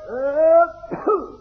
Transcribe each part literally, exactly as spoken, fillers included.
呃。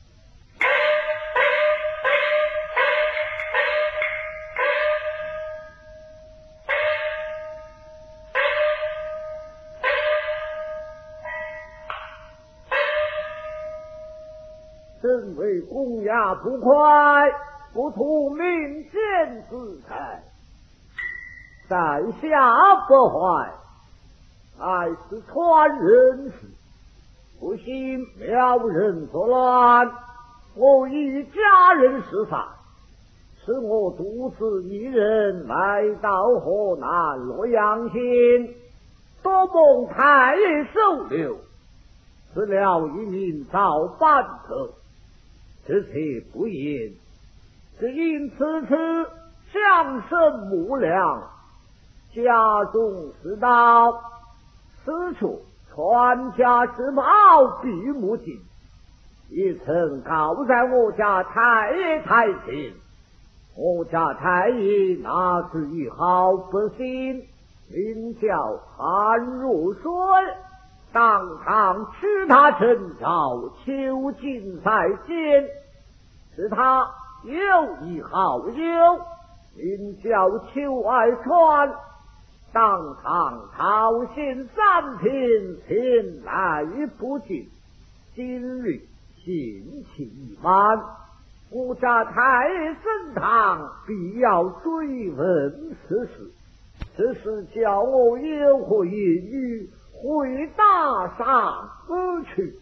身为公衙捕快，不图民间之财，在下不坏，乃是传人事，不幸苗人作乱，我以家人施法，使我独自一人来到河南洛阳县，多蒙太爷收留，吃了一名造反者。这且不言，只因此次相声无量，家中世道，此处传家之宝闭目镜，也曾告在我家太爷台前。我家太爷那是一好百姓，名叫韩若水，当堂取他陈朝，囚禁在监。是他有一好友，名叫邱爱川，当堂讨嫌三天，前来不进。今日刑期已满，我家太爷升堂，必要追问此事。此事叫我有何言语，回答上而去。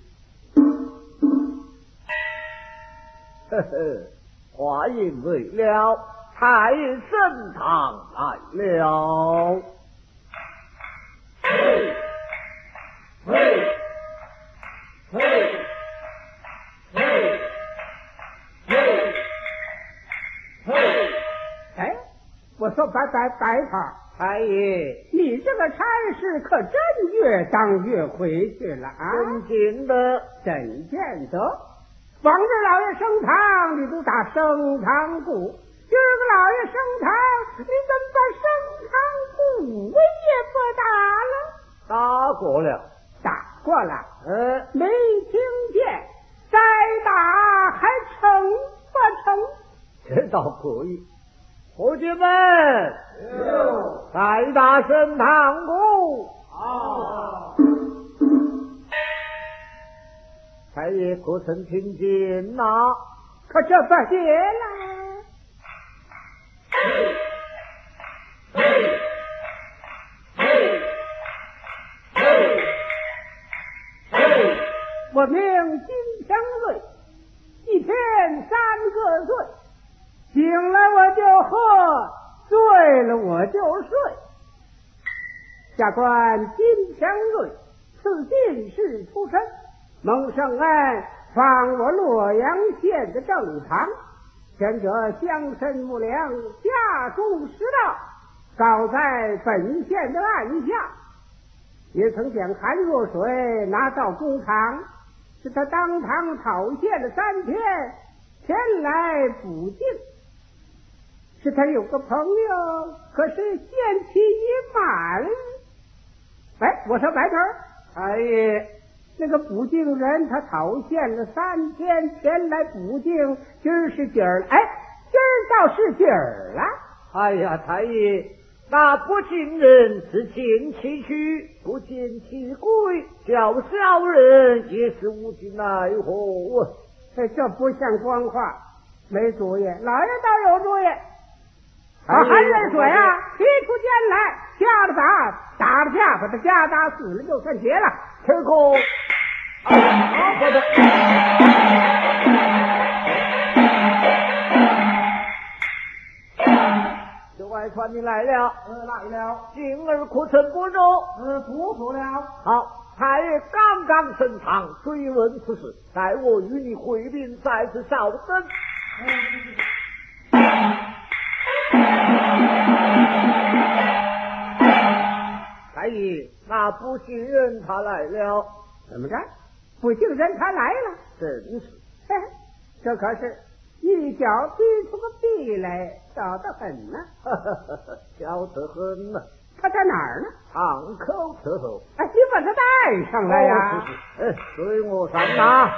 呵呵，话音未了，太爷升堂来了。嘿，嘿，嘿，嘿，嘿，嘿！ 哎，我说白白白头太爷， 你这个差事可真越当越回去了啊！ 真见得， 真见得。往日老爷升堂，你都打升堂鼓；今儿个老爷升堂，你怎么把升堂鼓也不打了？ 打过了， 打过了， 呃， 没听见，再打还成不成？ 这倒可以。伙计们，再打升堂鼓。 好。 太爷可曾听见呐？ 可这不结了。我名金强瑞，一天三个醉，醒了我就喝，醉了我就睡。下官金强瑞，自进士出身，蒙圣恩放我洛阳县的正堂，前者乡绅不良，家中失道，告在本县的案下，也曾将韩若水拿到公堂，是他当堂讨县了三天，前来补进。是他有个朋友，可是限期已满。哎，我说白头太爷， 那个补进人他讨县了三天，前来补进，今儿是今儿，哎，今儿倒是今儿了。 哎呀，太爷，那不进人是见其去，不见其归，叫小人也是无计奈何。 这这不像官话，没主意，老爷倒有主意。把韩瑞水啊提出监来，掐了打，打了架，把他家打死了，就算结了。 这个啊，不得。这外传你来了， 呃，来了。 今儿可曾不着？ 呃，不服了。 好，太爷刚刚升堂，追问此事，待我与你会禀，在此稍等。太爷，那不幸人他来了。 怎么着？不幸人他来了？ 真是， 嘿，这可是一脚踢出个壁来，小得很呢、 啊。小得很呢、啊。 他在哪儿呢？ 堂口伺候。 哎，你把他带上来呀！ 哦，是是，哎，随我上马。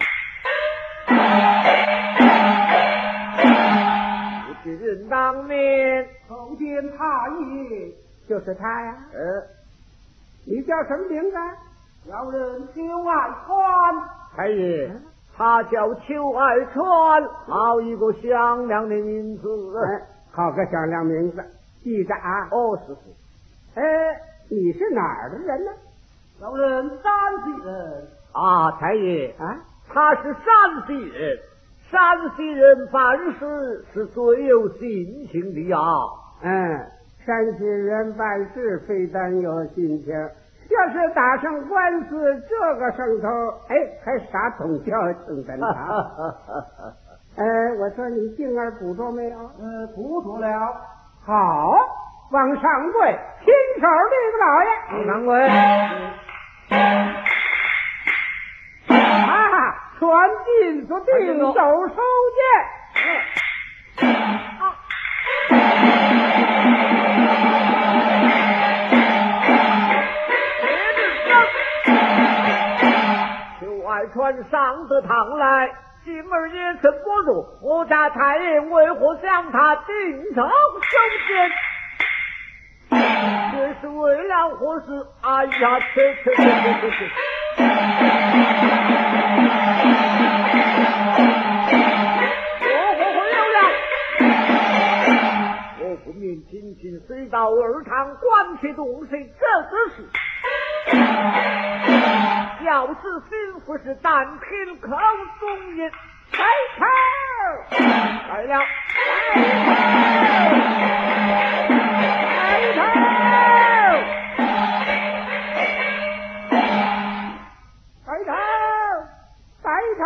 不知人当面， 叩见太爷，就是他呀。 呃， 你叫什么名字？小人邱爱川。 太爷，他叫邱爱川，好一个响亮的名字。 哎，好个响亮名字，记着啊。 哦，是是。 哎，你是哪儿的人呢？ 小人山西人。啊，太爷啊， 他是山西人。山西人办事是最有心情的呀。 嗯，山西人办事非但有心情，要是打上官司，这个上头，哎，还啥通交情的呢？哎，我说你杏儿捕捉没有？ 呃，捕捉了。 好，往上跪，亲手立个老爷。 往上跪。 啊，传进所定手收剑。 邱爱川上得堂来，今儿也曾不入，我家太爷为何向他定手收剑？这是为了何事？哎呀，切切切切切切！我何会有了？我不免仅仅随到二堂，观其东西，这只是。要是心腹是但听口中音，开头来了，开头， 抬头，抬头，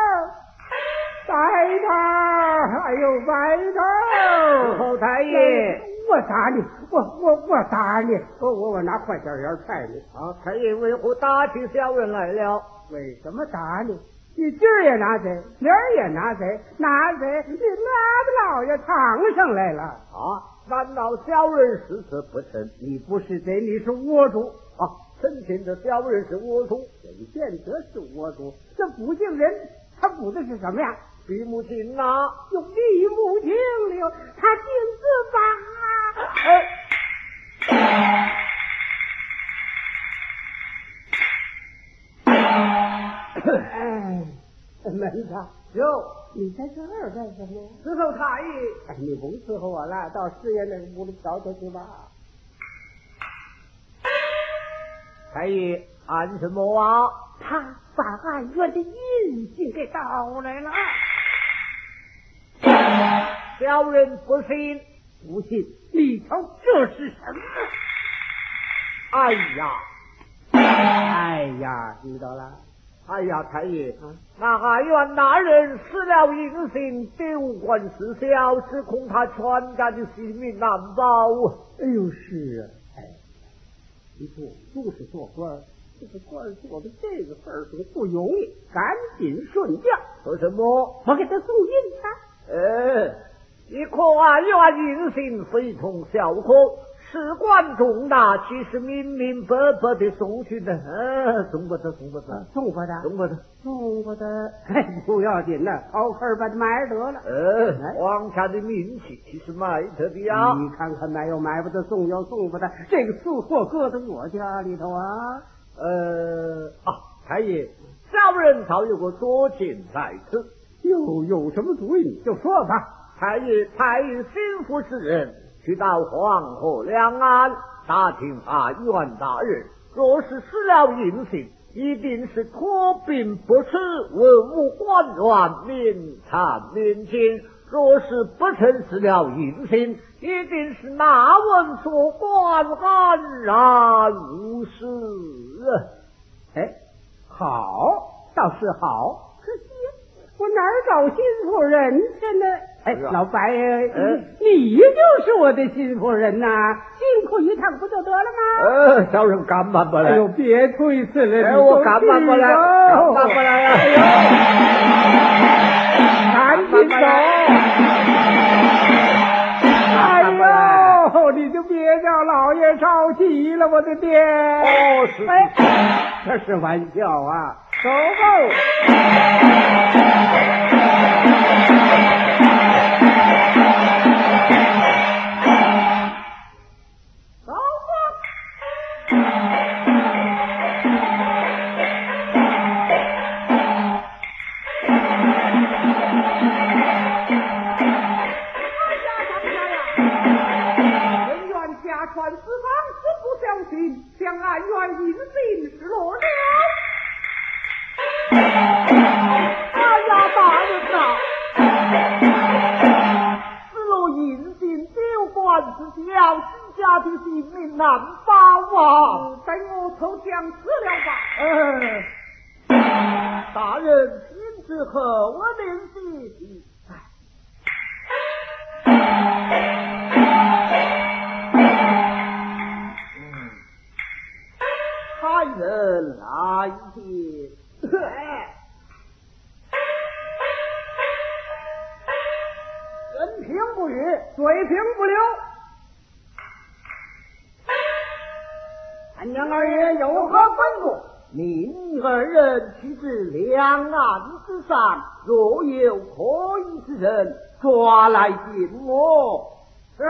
抬头，哎呦，抬头！ 后太爷， 我打你，我我我打你，我我我拿坏小人踹你。 啊，太爷为何打起小人来了？ 为什么打你？你今儿也拿贼，明儿也拿贼，拿贼你拿到老爷堂上来了啊！难道小人失策不成？ 你不是贼，你是窝主啊！陈前的小人是窝主， 沈建德是窝主，这捕竟人他捕的是什么呀？ 闭目睛呐， 用闭目睛了，他竟自把哎，门子哟， 你在这儿干什么？ 伺候太爷。 哎，你不伺候我了，到师爷那屋里瞧瞧去吧。 太爷，按什么啊？ 他把案院的印信给盗来了。 小人不信， 不信，你瞧这是什么？ 哎呀， 哎呀，知道了。 哎呀，太爷，啊、那案院大人失了音信，丢官失效，只恐他全家的性命难保。 哎呦，是啊，哎，你说就是做官，这个官做的这个事儿都不容易，赶紧顺驾。 说什么？ 我给他送印他。 呃，一颗案院音信非同小可。事关重大，其实明明白白的送去的，呃，送不得，送不得， 送不得， 送不得， 送不得，哎，不要紧的，好客把它埋得了。 呃，皇家的名气其实埋得的呀。 你看看，买又买不得，送又送不得，这个私货搁在我家里头啊。 呃，啊，太爷，小人倒有个作见在此。 又有什么主意你就说吧。 太爷，太爷心腹之人。去到黄河两岸打听案院大人，若是失了音信，一定是托病不吃，文武官员面惨面惊；若是不曾失了音信，一定是那文所官安然无事。 哎，好，倒是好，可惜我哪儿找心腹人去呢？哎，老白， 嗯， 你就是我的心腹人呐，辛苦一趟不就得了吗？ 呃，小人干办不来。 哎呦，别推辞了， 哎，我干办不来，干办不来呀！ 赶紧走！哎呦，你就别叫老爷别着急了，我的爹。 哦，是， 哎，这是玩笑啊，走够。走吧。传四方实不相信，将暗元隐信失落了。哎呀，大人呐、啊，失落隐信丢官之小，自家的性命难保啊！等我投降死了吧。嗯，大人亲自和我联系。差人来也，人平不语，水平不流。俺娘二爷有何吩咐？命二人去至两岸之上，若有可疑之人，抓来见我。是。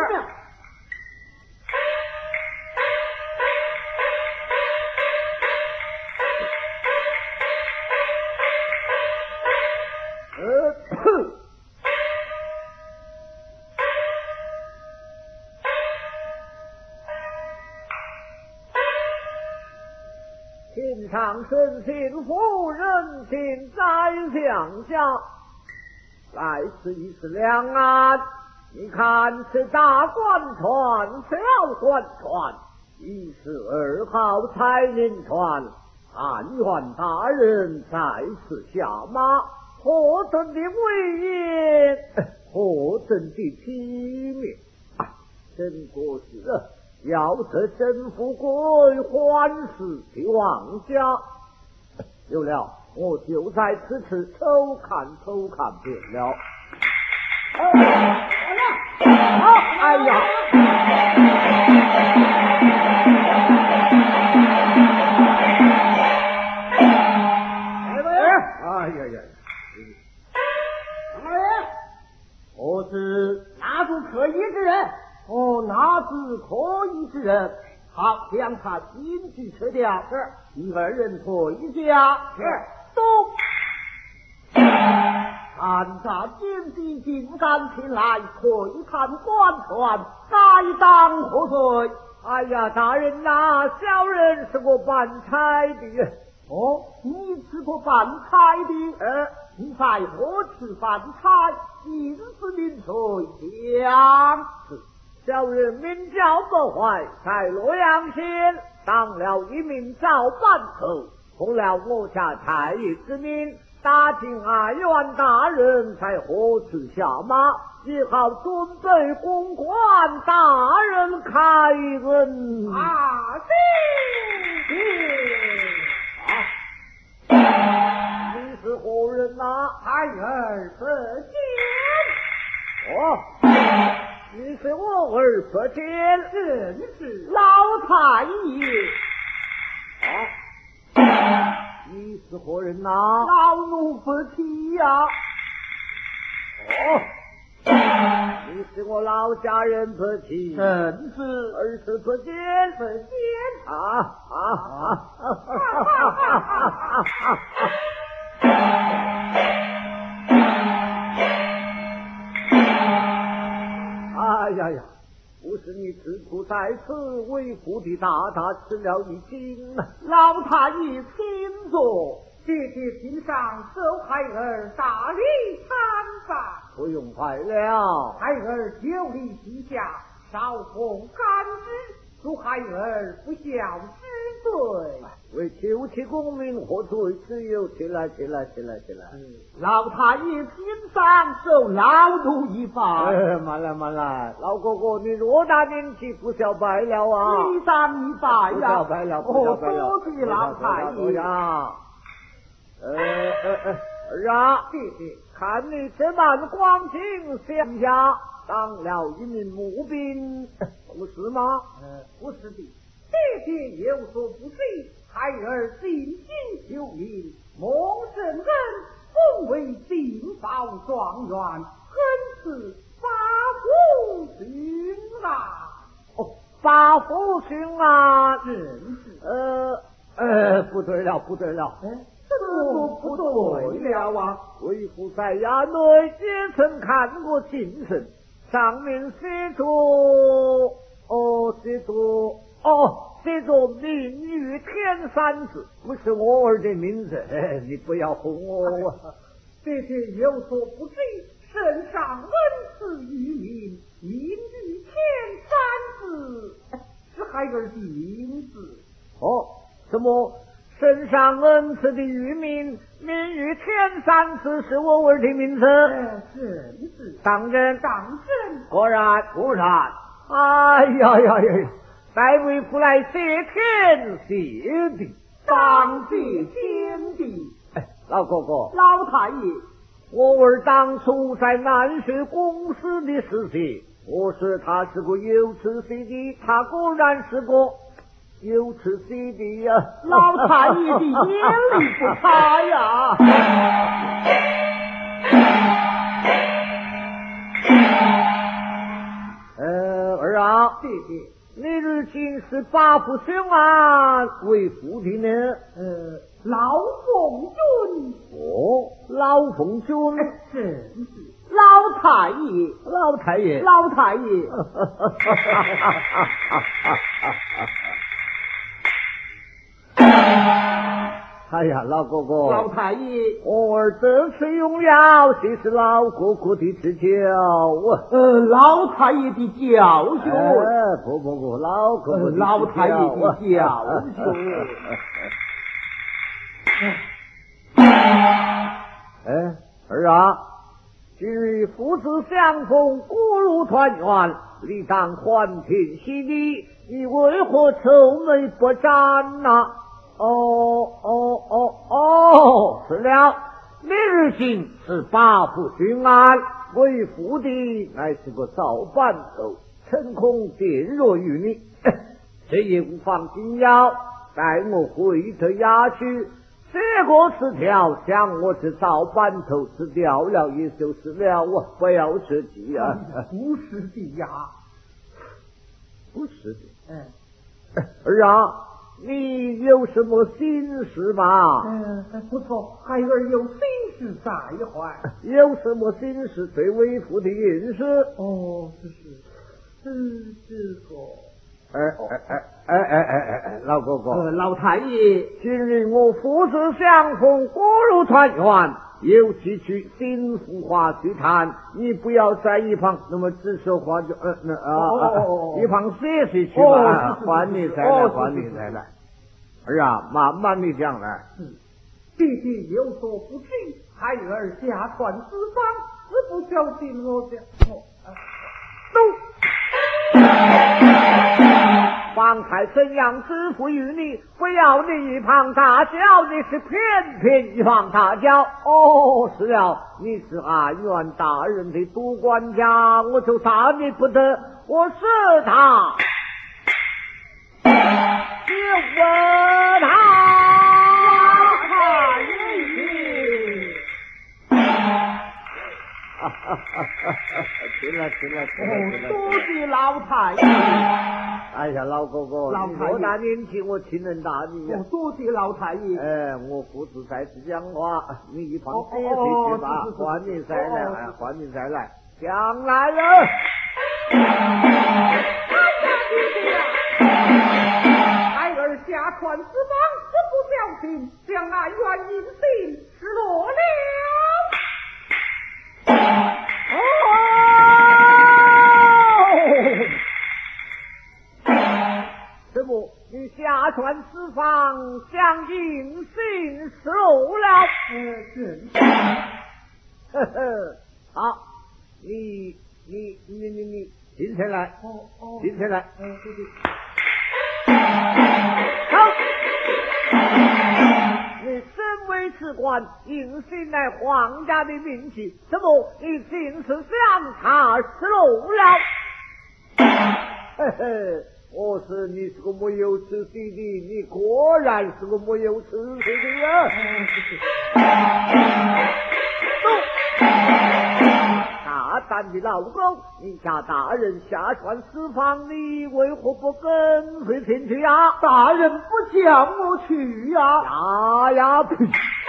天上圣幸福，人情在向下。来此一次两岸，你看是大官船、小官船，一是二号彩铃船。但愿大人在此下马，何等的威严，何等的体面！真国是要得真富贵，欢事的王家。有了，我就在此次偷看偷看便了。哎呀，好，哎呀！哎呀呀！二爷，我是拿住可疑之人。哦，拿住可疑之人。好，将他引去撤掉。是，你二人退下。是，都。看他坚定竟敢前来窥探官船，该当何罪？哎呀，大人呐、啊，小人是我办差的。哦，你是个办差的？呃，你在何处办差？因此领罪将是。小人名叫不坏，在洛阳县当了一名造办头，奉了我家太爷之命，打听安元大人在何处下马，也好准备公关大人开恩。啊，是是啊，你是何人呐、啊？孩儿不见。哦。你是我儿不见，是你是老太爷。啊，你是何人呐、啊？老奴不提呀、啊。哦，你是我老家人不提，正是儿子不见不见。啊啊啊啊啊啊！哎呀呀！不是你自处在此，为父的大大吃了一惊。老太爷请坐，姐姐请上，受孩儿大礼参拜。不用拜了，孩儿有礼膝下，少奉干支，恕孩儿不孝之罪。为求其功名何罪？只有起来起来起来起来！嗯、老太爷请上，受老奴一拜。哎，慢来慢来，老哥哥，你偌大年纪，不孝拜了啊！礼上一拜呀！不孝拜了，不孝拜了。多谢老太爷呀！呃呃呃儿啊， 爹爹， 看你这般光景，想下当了一名募兵，不是吗？ 呃，不是的，爹爹有所不知，孩儿尽心求名，蒙圣恩封为定保状元，恩赐八府勋啊！ 哦，八府勋啊！ 真是， 呃呃，不对了，不对了， 哎，这么不对了啊！ 为父在衙内也曾看过进程，上面写着哦，写着哦。写着“明玉天”三字，不是我儿的名字，哎、你不要哄我。 爹爹有所不知，圣上恩赐于民，明玉天三字是孩儿的名字。 哦，什么？圣上恩赐的于民，明玉天三字是我儿的名字？ 哎，是是， 当真？ 当真。 果然，果然。哎呀呀呀！待为父来谢天谢地， 当谢天地。 哎，老哥哥， 老太爷， 我儿当初在南水公司的时节，我说他是个有出息的，他果然是个有出息的呀。 老太爷的眼力不差呀。 呃，儿啊， 爹爹。 你如今是八府勋啊，为父的呢？ 呃，老凤君。 哦，老凤君， 真是老太爷， 老太爷， 老太爷。 哎呀，老哥哥， 老太爷， 我儿这次用了，这是老哥哥的指教啊。 呃，老太爷的教训。 哎，不不不，老哥哥的老太爷的教训。 哎，儿啊，今日父子相逢，骨肉团圆，理当欢天喜地，你为何愁眉不展呐、啊？哦哦哦哦，是了，你如今是八府巡案，为父的乃是个早班头，诚恐玷弱于你，这也无妨紧要。待我回头衙去，这个词条像我这早班头吃掉了，也就是了，我不要设计啊。 不是的呀， 不是的， 嗯， 儿啊。你有什么心事吗？ 嗯，不错，孩儿有心事在怀。 有什么心事最为父的隐事？ 哦，这是，是这个。 哎哎哎哎哎哎哎，老哥哥， 呃，老太爷， 今日我父子相逢，骨肉团圆，有几句心腹话去谈，你不要在一旁那么指手画脚，呃，那啊， 哦哦哦一旁学习去吧，还你再来，还你再来。儿啊，慢慢的讲来。 嗯，爹爹有所不知，孩儿下传四方，是不小心我的。哦， 走。方才怎样支付于你？不要你一旁大叫，你是偏偏一旁大叫。哦，是了，你是安源大人的督管家，我就打你不得。我是他，就问他。 太爷， 哈哈哈哈！听了听了听了听了！ 多谢老太爷。 哎呀，老哥哥， 老太爷， 我大年纪，我亲人大你呀！ 多谢老太爷。 哎，我父子在此讲话，你一旁歇息去吧，欢迎再来，哎，欢迎再来，将来了。 哎呀，爹爹呀！孩儿下传四方，这不小心将安源银锭失落了。 这不，你下传四方，将银锭失落了。 呃，是。 呵呵，好，你你你你你进前来， 哦哦， 进前来。 嗯，对对。 好，你身为非此官，应信乃皇家的命旗，怎么你竟是相差失路了？嘿嘿，我是你是个没有出息的，你果然是个没有出息的人。大胆的老狗，你家大人下船释放你，为何不跟随前去呀？ 大人不叫我去呀！ 呀呀呸！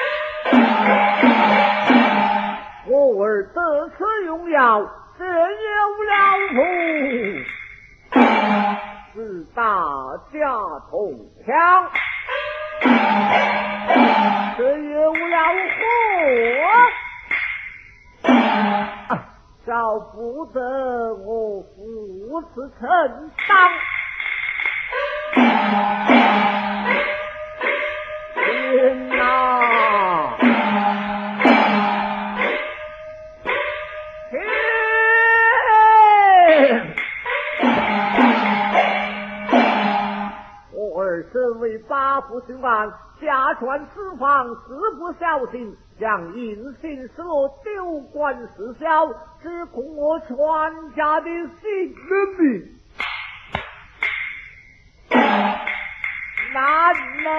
我儿得此荣耀，这有了福，是大家同享，这有了福，啊，少不得我父子承担。天哪！天！我儿身为八府巡按，下船释放，事不小心，将银杏失落，丢官失效，只恐我全家的性命。难呐！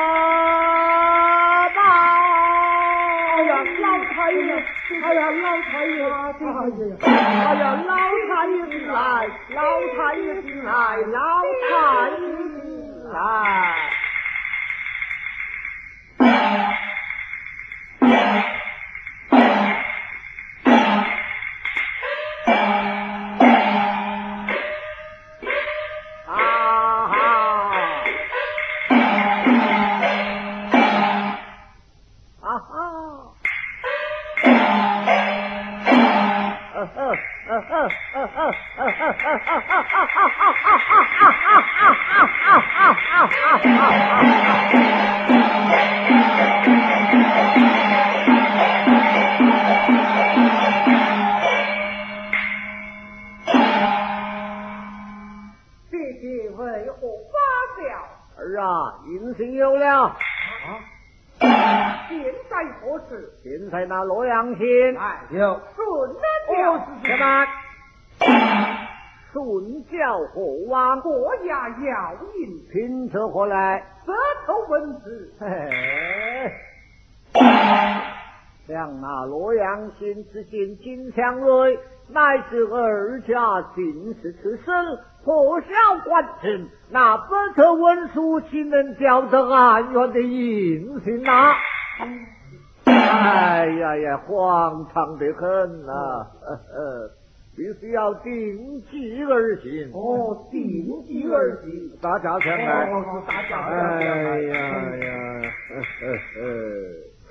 哎呀，老太爷！哎呀，老太爷！哎呀，老太爷进来！老太爷进来！老太爷进来！ 弟弟为何发表？儿啊，银杏有了。啊现在何事？ 现在那洛阳县哎，有顺了。哦，是什么？顺教火王， 国家要引， 凭着何来？ 舌头文字。 嘿，像那洛阳县之县金枪瑞，乃是二家进士出身，破晓官职，那不特文书岂能叫得安远的银杏呐？哎呀呀，荒唐得很呐、啊！呵呵，必须要定计而行。 哦，定计而行， 大家相爱。 哦，大家相哎爱。 呀呀，呵呵呵。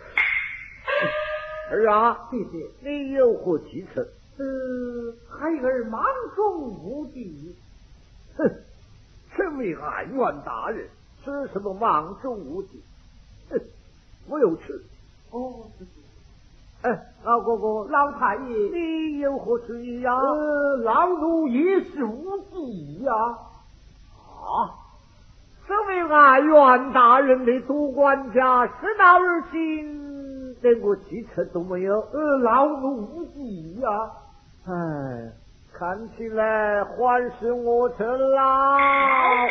儿啊， 弟弟， 你有何计策？ 呃，孩儿忙中无计。 哼，身为安远大人，吃什么忙中无计？哼，我有吃。 哦，是是。 哎，老哥哥， 老太爷， 你有何主意呀？ 呃，老奴也是无计呀。 啊，身为安远大人的督管家，是哪儿行？连个计策都没有。 呃，老奴无计呀。 哎，看起来还是我这老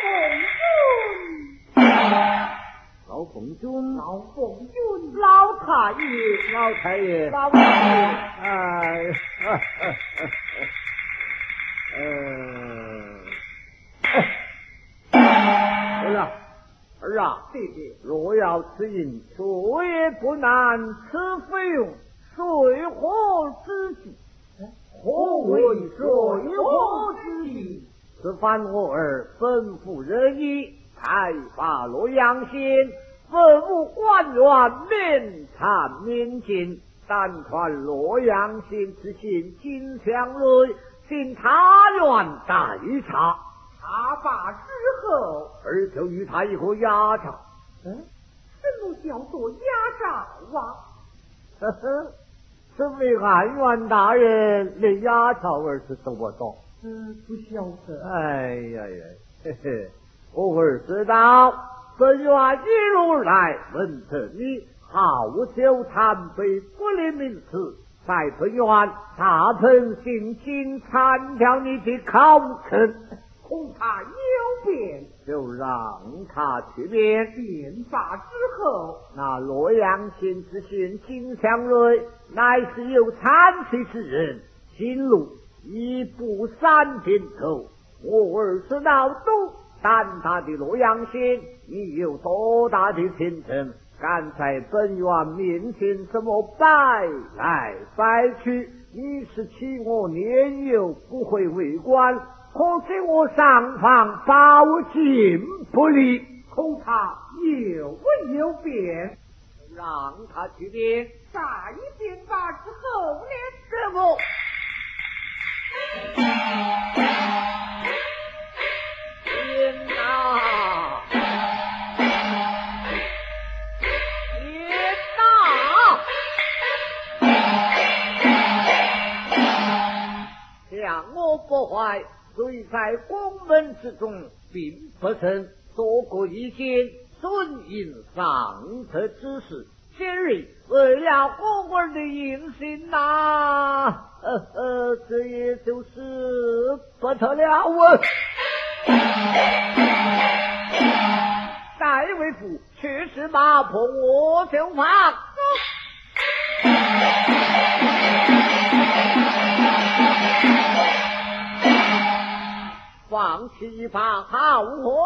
老凤君， 老凤君， 老太爷，老太爷， 老太爷， 哎，嗯，儿啊，儿啊， 弟弟， 若要此银，说也不难，此费用，水何之计？ 何为水火之计？ 此番我儿吩咐人意，开发洛阳县，吩咐官员面参面见，但传洛阳县知县金强瑞进茶园待茶。 茶罢之后， 儿就与他一个压茶。 嗯，什么叫做压榨啊？ 呵呵。身为安远大人，连压草儿是懂不懂？ 嗯，不晓得。 哎呀呀，嘿嘿，我儿知道，本院一路来问着你好酒残杯，不立名次，在本院大臣行经参条你的考成， 恐他有变， 就让他去变。 变法之后， 那洛阳县知县金祥瑞乃是有残疾之人，行路一步三点头。我儿是老东，胆大的洛阳县，你有多大的前程？敢在本院面前怎么摆来摆去？你是欺我年幼，不会为官，可惜我上房保进不利， 恐他有不有变， 让他去变。 在变法之后呢？ 这个天哪！天哪！想我不坏，虽在宫门之中，并不曾做过一件顺应上策之事。今日为了我儿的言行呐，呃呃，这也就是不得了啊！戴为父确实骂破我就放，放弃一把好火。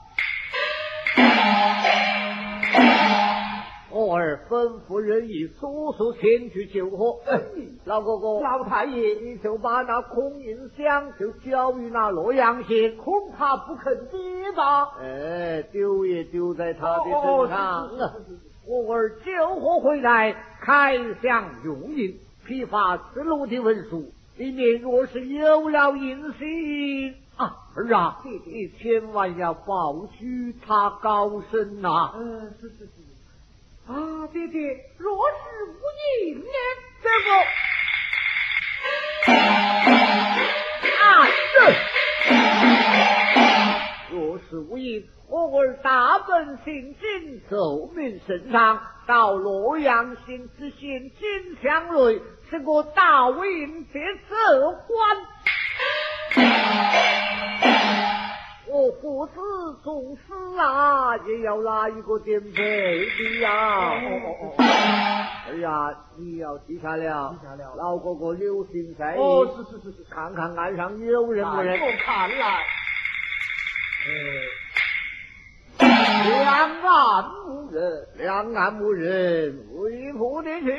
我儿吩咐人以速速前去救火。老哥哥， 老太爷， 你就把那孔印香就交于那洛阳县， 恐他不肯接吧？ 哎，丢也丢在他的身上。 哦是是是是我儿救火回来，开箱用印，批发此路的文书，里面若是有了印信啊，儿啊， 对对你千万要保许他高升呐、 嗯，是是是。啊，爹爹，若是无印呢？ 这个啊，这若是无印，我儿大本行经奏明圣上，到洛阳县知县金祥瑞是个大印接奏官。我父子送死啊，也要拿一个颠沛的呀！ 哦哦哦儿呀，你要记下了， 记下了老哥哥留心在意。 哦，是是是是， 看看岸上有人不人？ 我看来， 两岸无人，两岸无人，为父的去。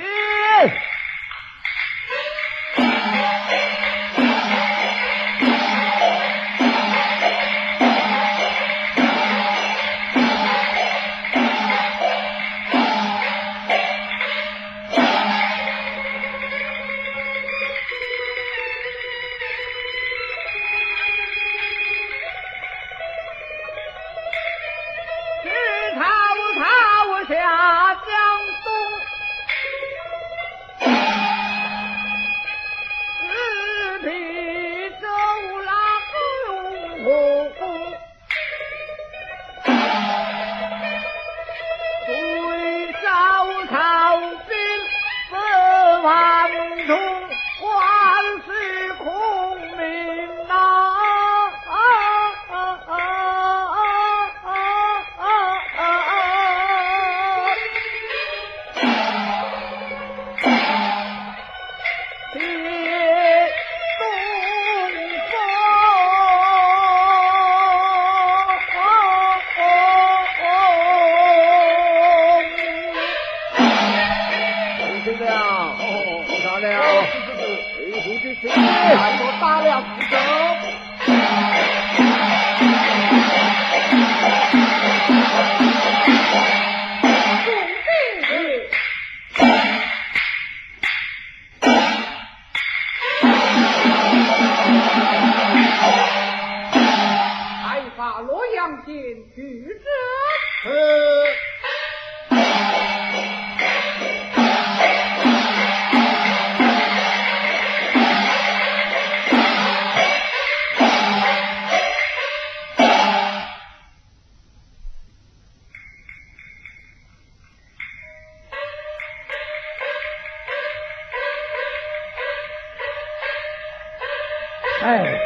哎，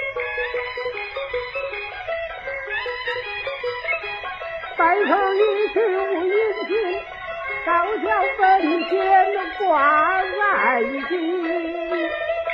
白头一去无音讯，少小坟前挂爱心。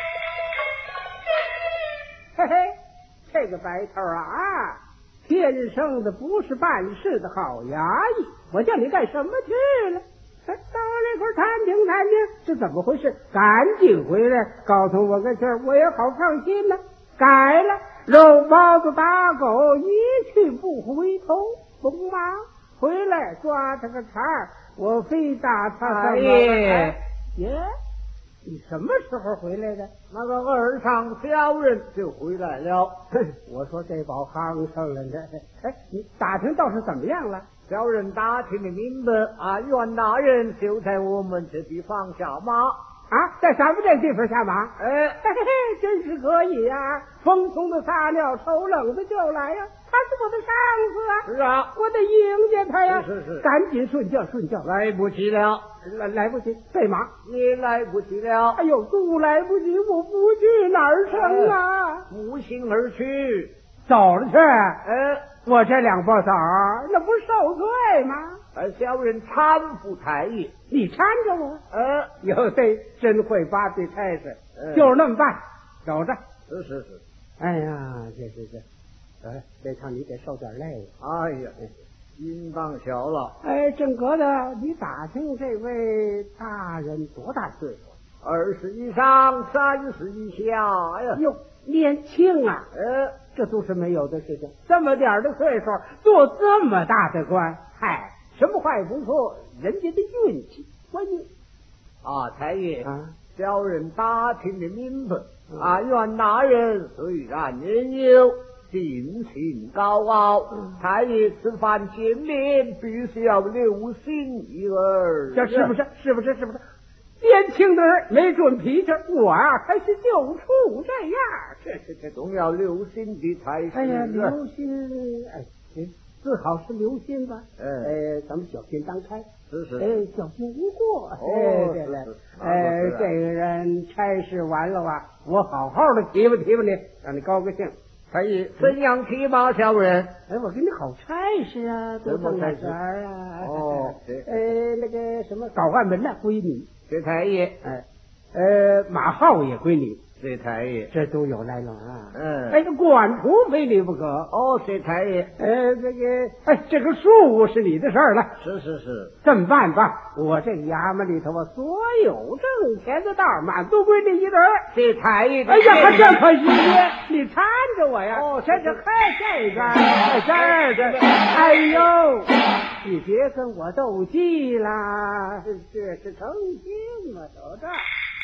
嘿嘿，这个白头啊，天生的不是办事的好衙役，我叫你干什么去了？到这块探听探听是怎么回事，赶紧回来告诉我个信儿，我也好放心呢。改了，肉包子打狗，一去不回头，懂吗？回来抓他个茬儿，我非打他什么？耶，你什么时候回来的？ 那个二上小人就回来了。 我说这宝夯上了呢。哎，你打听倒是怎么样了？ 小人打听的明白啊，袁大人就在我们这地方下马啊，在什么这地方下马？ 哎， 嘿嘿，真是可以呀、啊！风从的撒尿，抽冷子就来呀、啊！他是我的上司啊！ 是啊， 我得迎接他呀！ 是是是， 赶紧顺轿顺轿， 来不及了， 来来不及，备马， 你来不及了。 哎呦，不来不及，我不去哪儿成啊？ 无心而去， 走了去。 哎， 我这两包枣那不受罪吗？ 呃，小人搀扶太爷， 你搀着我。 呃， 有这真会把这差事，就是那么办。走着。 是是是。 哎呀，这这这，哎，这趟你得受点累。 哎呀，应当小了。 哎，正格的，你打听这位大人多大岁数？ 二十以上，三十以下。哎呀， 哟，年轻啊！ 呃， 这都是没有的事情。这么点的岁数，做这么大的官，嗨，什么话也不说，人家的运气。关键啊，太爷啊， 小人打听的明白。啊，袁大人虽然年幼，性情高傲，嗯、太爷吃饭见面必须要留心一二。 这是不是？是不是？是不是？年轻的人没准脾气，我啊还是就处这样。 这这这总要留心的才是。 哎呀，留心，哎，最好是留心吧。 哎， 呃，咱们小心当差。 是是。 哎，小心无过。 哦， 对对对。哎，这个人差事完了啊，我好好的提拔提拔你，让你高个兴。 太爷，怎样提拔小人？ 哎，我给你好差事啊，多挣点钱啊。 哦， 呃，那个什么，搞案门呢归你。 这太爷， 哎，呃，马号也归你。 这太爷， 这都有来往啊。 嗯， 哎，这管徒非你不可。 哦，这太爷， 呃，这个，哎，这个树是你的事儿了。 是是是， 这么办吧，我这衙门里头啊，所有挣钱的道满都归你一人。 这太爷， 哎呀，还真可惜你，你搀着我呀。哦，这是嗨，这边，这儿这，哎呦，你别跟我斗气啦，这是诚心啊，走这儿。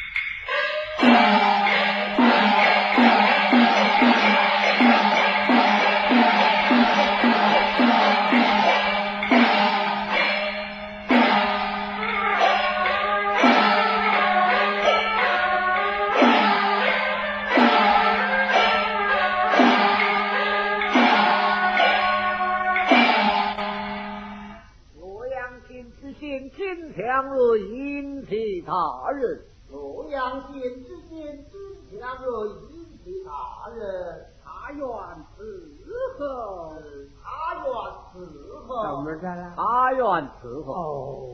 洛阳县知县金强瑞引起他人。 洛阳县知县金强瑞引起他人， 他愿伺候， 他愿伺候， 怎么着了？ 他愿伺候。 哦。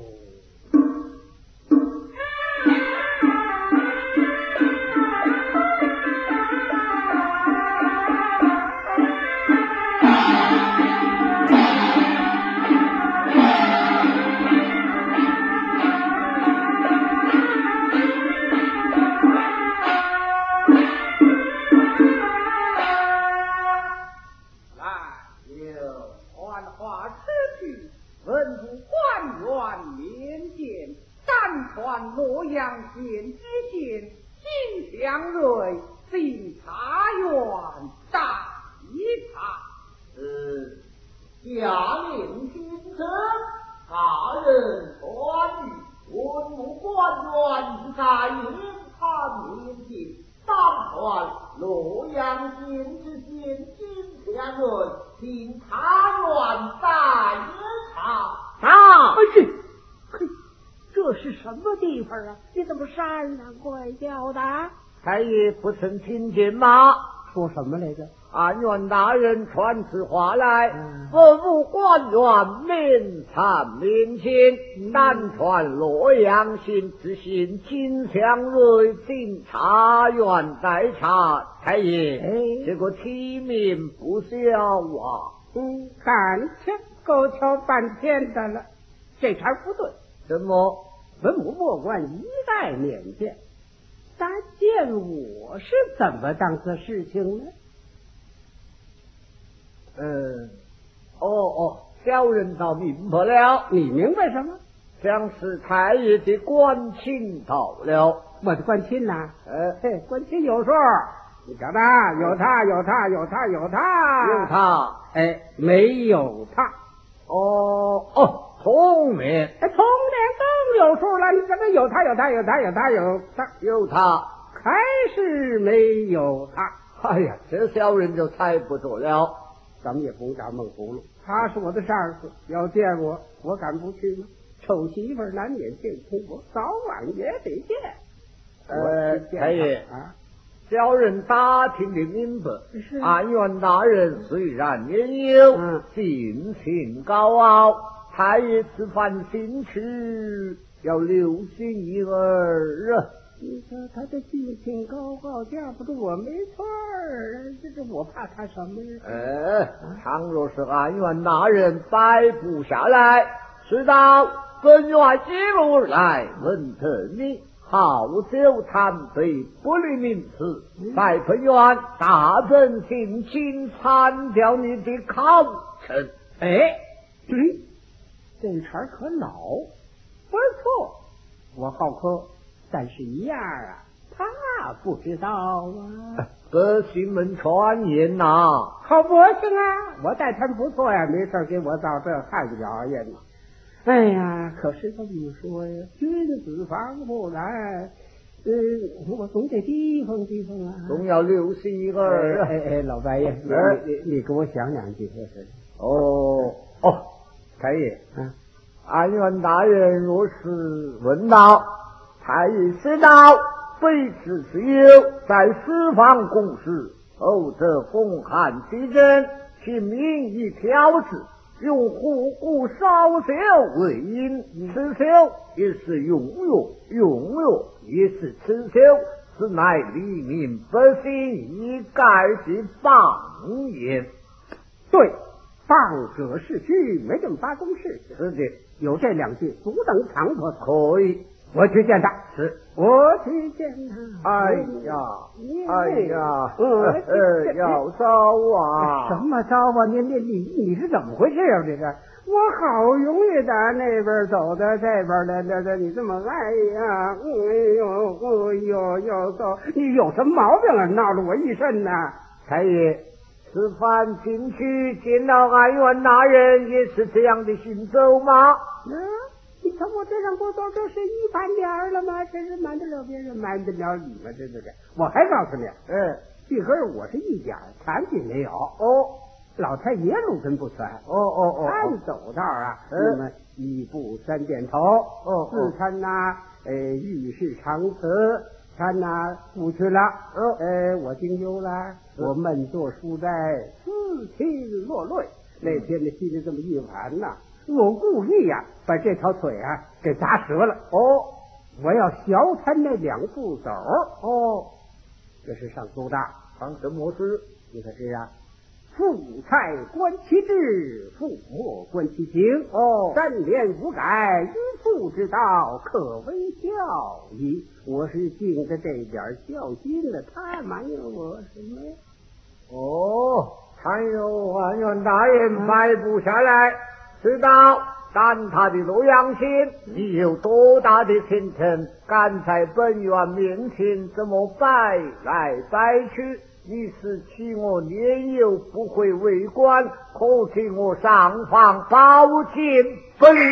洛阳县知县金祥瑞进茶园大一茶。 呃，下令军臣，大人传谕文武官员在严参面前，当传洛阳县知县金祥瑞进茶园大一茶。 啊！ 哎呀，嘿，这是什么地方啊？你怎么山上怪叫的？ 太爷不曾听见吗？ 说什么来着？ 安源大人传此话来， 嗯吩咐官员面参面亲，单传洛阳县知县金祥瑞进茶园待查。太爷， 哎这个体面不小啊！ 嗯，看起够瞧半天的了，这茬不对。 怎么？ 文武莫官一概面见，但见我是怎么当这事情呢？ 嗯，哦哦，小人倒明白了。 你明白什么？ 想是太爷的官亲到了。 我的官亲呐、 呃， 嘿，官亲有数，你瞧他，有他，有他，有他，有他， 有他。 哎，没有他。 哦哦，聪明。 哎，童年更有数了，你怎么有他，有他，有他，有他，有他， 有他。 还是没有他？ 哎呀，这小人就猜不着了。 咱们也不打闷葫芦，他是我的上司，要见我，我敢不去吗？臭媳妇难免见公婆，早晚也得见。 呃，太爷啊， 小人打听的明白， 是安源大人虽然年幼， 嗯性情高傲，太爷此番进去要留心一二啊。 你说他的性情高傲，架不住我没错儿，这是我怕他什么呀？ 呃，倘若是安源大人摆不下来，知道本院一路来问得你好酒贪杯，不离名次，在本院大本请请参掉你的考成。 哎，嗯，这茬儿可老，不错，我好客。但是一样啊，他不知道啊。 百姓们传言呐、啊， 好不行啊！我待他不错呀，没事给我造这汗脚印呢。哎呀，可是这么说呀，君子防不来。嗯，我总得提防提防啊， 总要留心一二。 哎哎，老白爷，你哎你你给我讲两句，这是。 哦哦，太爷， 啊， 安源大人若是问道。太爷知道非此之有，在四方公事，后者风寒气阵，其民意挑事，用虎骨烧酒为饮，此酒也是用药，用药也是此酒，此乃黎民百姓一概之妄言。 对，放者是虚，没这么发公事。 是的， 有这两句，足等场所可以。 我去见他， 是我去见他。 哎呀，哎呀， 呃， 呃，要招啊！ 什么招啊？你你你你是怎么回事啊？这是我好容易打那边走到这边来，这这你这么哎呀，哎呦，哎呦，又走，你有什么毛病啊？闹了我一身呐！ 太爷，此番进去见到安源大人，也是这样的行走吗？ 嗯。你瞧我这上过走，这是一般点儿了吗？这是瞒得了别人，瞒得了你们，这这这。我还告诉你， 嗯， 这根我是一点残疾没有。 哦， 老太爷路根不全。 哦哦哦， 俺走道啊， 嗯那么一步三点头。 哦， 四餐呐，呃，遇事长辞。餐呐，不去了。 哦， 呃，我经忧了，我闷坐书斋，撕心落泪。那天的心里这么一盘呐。我故意呀、啊，把这条腿啊给砸折了。哦，我要小他那两步走。哦，这是上多大？ 上什么事？ 你可知啊？父菜观其志，父莫观其行。 哦， 三年无改，一父之道，可为孝矣。我是尽着这点孝心了，他埋怨我什么呀？ 哦，还有安源大人摆不下来。知道，但他的洛阳县，你有多大的前程？敢在本院面前怎么摆来摆去？你是欺我年幼，不会为官，可请我上访保荐不利。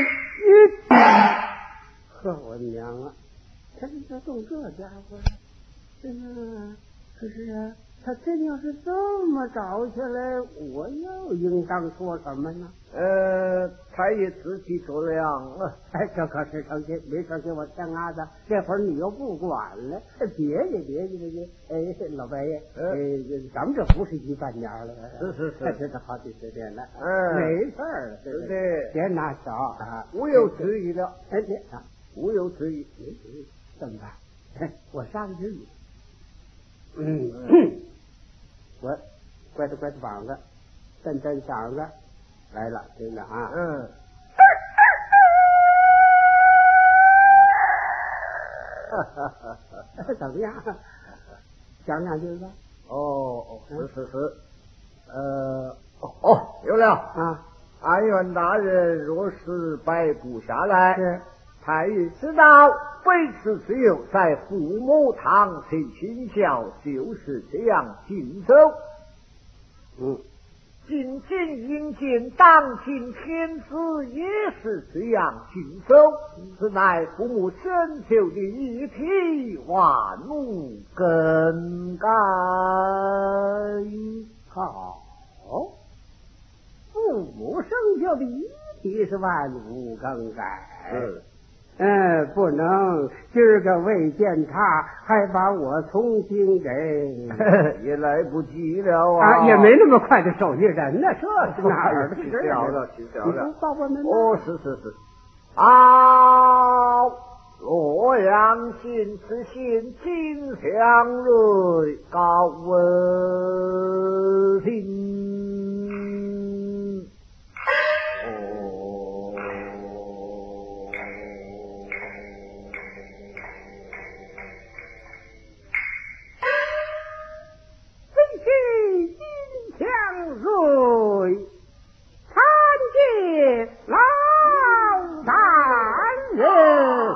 呵，我娘啊！他这这动这家伙，嗯，可是啊， 他真要是这么找下来，我又应当说什么呢？ 呃，他也自己做量了。 哎，这可是成心，没成心我天伢子，这会儿你又不管了，别介别介别介，哎，老白爷，呃，咱们这不是一半年了， 是是是， 这都好几十年了， 嗯， 没事儿，对不对？别拿小啊， 无有之意了， 哎，别啊， 无有之意， 怎么办？我杀个人，嗯。我拐着拐着膀子，蹬蹬嗓子来了，听着啊， 嗯， 怎么样？讲两句吧。 哦，是是是，呃，哦，有了啊！ 安远大人若是摆不下来， 是太尉知道，本次只有在父母堂前亲孝，就是这样行走。 嗯， 仅仅引见当今天子也是这样行走，此乃父母深求的一体，万无更改。 好，父母生就的一体是万无更改。 是。 嗯，不能今儿个未见他，还把我重新给也来不及了啊！ 啊，也没那么快的手艺人呢，这是哪儿的去事掉了，去掉了。 报我们哦，是是是。啊，洛阳县知县金祥瑞高闻听。哦。 瑞参见老大人。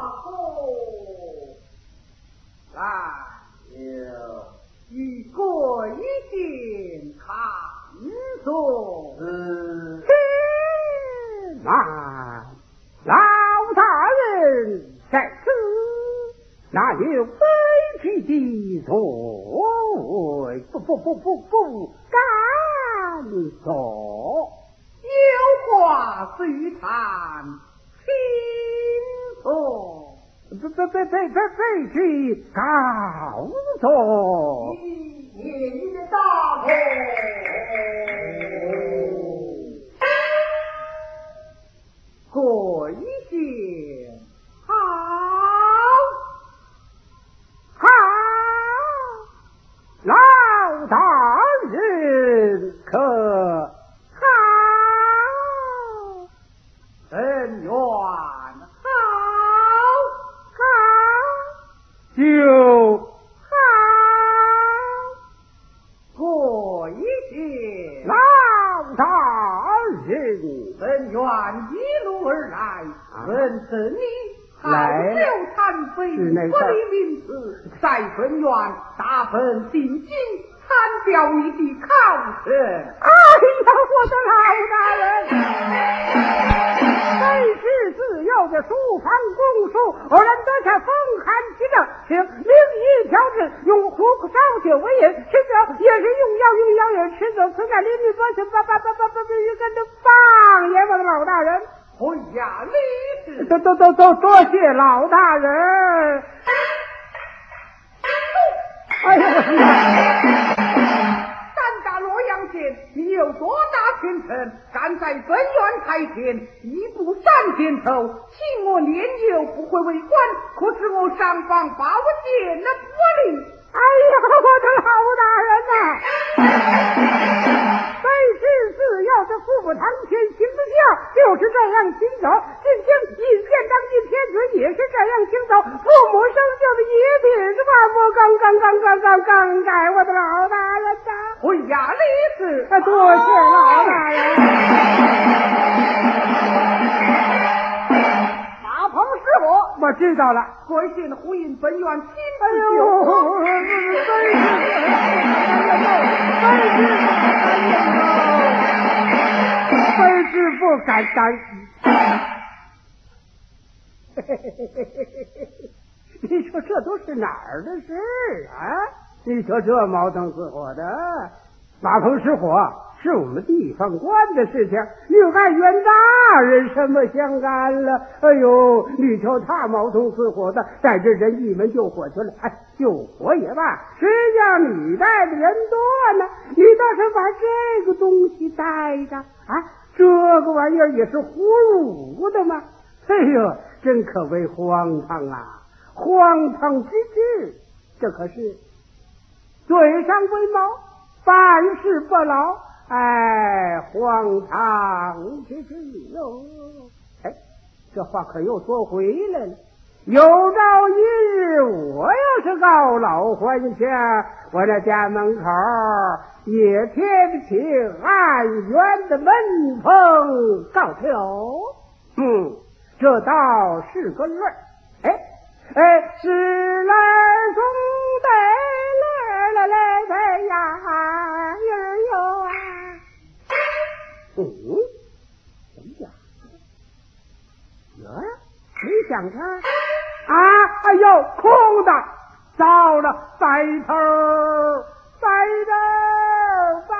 来有一个一见看所。 嗯， 且慢，老大人在此，哪有卑鄙的作为？不不不不不敢说， 有话随谈，请说。 被被被被被被去告诉你你的大头。过一些好好，老大人可好？ 人员好好，就好。 过一些老大人， 人员一路而来，认识你。好来酒残杯， 是那不离名词，在分院大分定金，参表你的考试。 哎呀，我的老大人，本是自幼的书房公书，偶然得下风寒之症，请另一调治，用虎烧酒为饮，吃酒也是用药用药也吃酒，此乃邻居多情，八八八八八八一跟着放爷，我的老大人。 哎呀，你是都都都都多谢老大人。哎呀，我的妈！ 三大洛阳县，你有多大前程？敢在本院开天，一步闪肩头，请我年幼不会为官，可是我上访把我见了不灵。 哎呀，我的老大人呐！本是自幼的父母堂前行的孝，就是这样行走。今天一见当今天子也是这样行走，父母生就的一定是万不更更更更更更改，我的老大人呐！ 哎呀，李氏， 多谢老大人。 大鹏是我， 我知道了。 贵县呼应本院亲哎自呦， 救真是，真是，真是不敢当。你说这都是哪儿的事啊？ 你说这毛腾死火的，马棚失火是我们地方官的事情，与俺袁大人什么相干了？哎呦，你瞧他毛腾死火的，带着人一门救火去了。哎，救火也罢，谁让你带的人多呢？你倒是把这个东西带着啊！这个玩意儿也是葫芦的吗？哎呦，真可谓荒唐啊！荒唐之至，这可是嘴上为毛，办事不牢，哎，荒唐之至哟！哎，这话可又说回来了。有朝一日，我要是告老还乡，我这家门口也贴不起暗园的门风告条。嗯，这倒是个乐儿。哎哎，是来中得来来来来呀儿哟啊！嗯，怎么讲？呀，没想着啊！哎呦，空的，糟了，白头，白头，白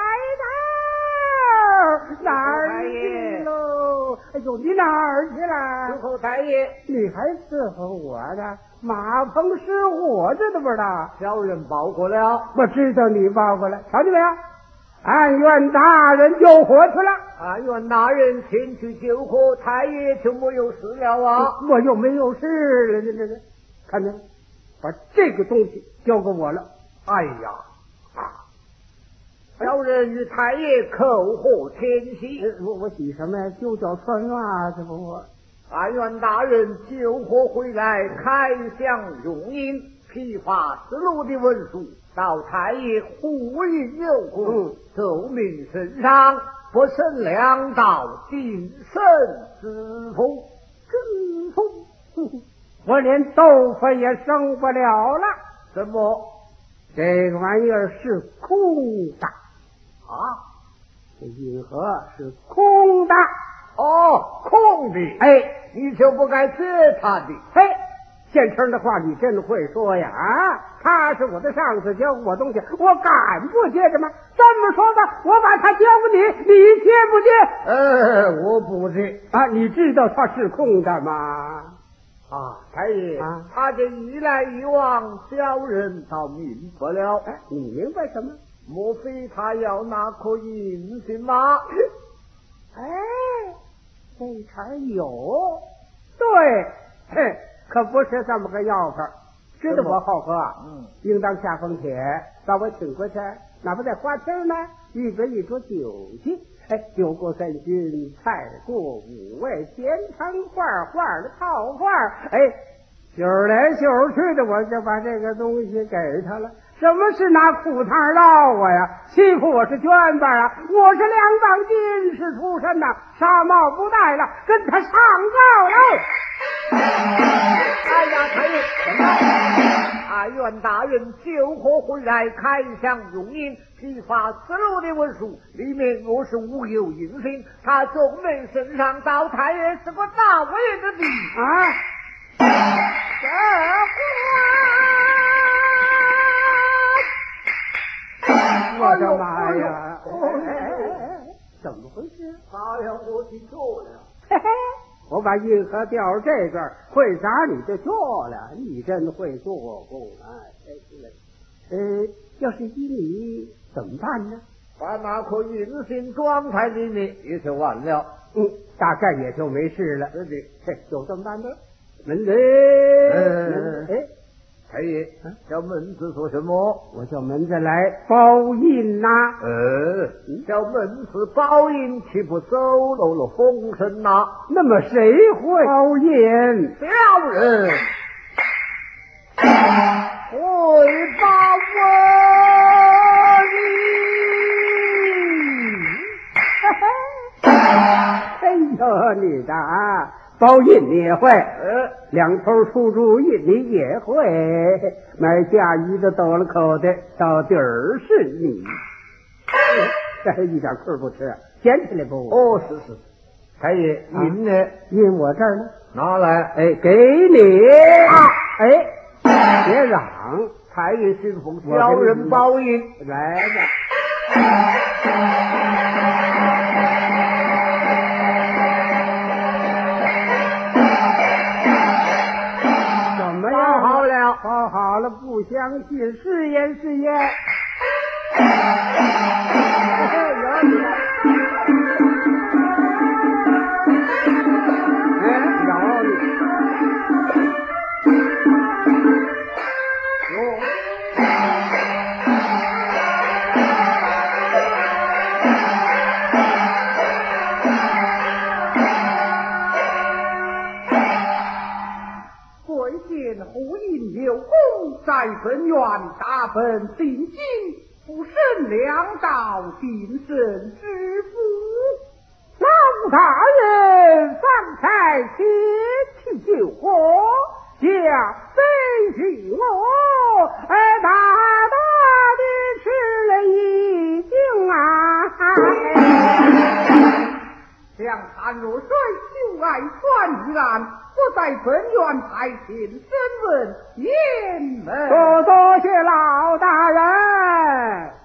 头，哪儿去喽？哎呦，你哪儿去了？ 伺候太爷。 你还伺候我呢？马棚失火，这都不知道。 小人报过了。 我知道你报过来，瞧见没有？俺袁大人救火去了。 俺袁大人前去救火，太爷就没有事了啊！ 我又没有事了，这这这，看见没？把这个东西交给我了。 哎呀，啊！小人与太爷口和天喜。 我我喜什么呀？就叫穿袜子不我。 俺袁大人救火回来，开箱用印，批发丝路的文书，到太爷呼应有功，奏明圣上，不胜两道定胜之风，之风。 我连豆腐也生不了了。 怎么？ 这个玩意儿是空的啊？ 这银河是空的。 哦，空的。 哎， 你就不该接他的。 嘿，现成的话你真会说呀！啊，他是我的上司，交给我东西，我敢不接着吗？这么说吧，我把他交给你，你接不接？ 呃，我不接啊！你知道他是空的吗？ 啊，太爷， 啊， 他这一来一往，小人倒明白了。 哎，你明白什么？ 莫非他要拿颗银子吗？ 哎，这茬有，对，嘿，可不是这么个要法。知道我好喝， 嗯， 应当下封帖，把我请过去，哪不在花厅呢？预备一桌酒席。哎，酒过三巡，菜过五味，咸汤画画的套话，哎，秀来秀去的，我就把这个东西给他了。什么是拿裤衩捞我呀？欺负我是捐吧啊！我是两当进士出身呐，纱帽不戴了，跟他上告喽！ 哎呀，太爷，怎么？俺袁大人救火回来，开箱用印，批发丝路的文书，里面若是无有印信，他总门身上到太爷是个大为的地啊！这话，我的妈呀！怎么回事？ 哎呀，我听错了。 嘿嘿，我把运河调这段会啥你就错了，你真会做工啊！呃，要是依你怎么办呢？ 把那颗银信装在里面也就完了。 嗯，大概也就没事了。 对对， 嘿，就这么办的。门子， 呃， 哎， 太爷，叫门子做什么？ 我叫门子来包印呐。 呃，叫门子包印，岂不走漏了风声呐？ 那么谁会包印？ 小人会包印。哎呦，你的啊！包印你也会， 呃， 两头出入印你也会，买嫁衣的抖了口袋，到底儿是你，这一点亏不吃，捡起来不？ 哦，是是，太爷，银呢？ 印我这儿呢， 拿来， 哎，给你啊！哎，别嚷， 太爷信奉小人报应， 来吧。怎么样？ 好了， 好好了，不相信，是言是言。在本院大本定金，不审两道定身之父。老大人方才铁去救火，想非是我，哎，大大的吃了一惊啊！想谈若水就爱传一案，我在本院派遣审问严门。多多谢老大人。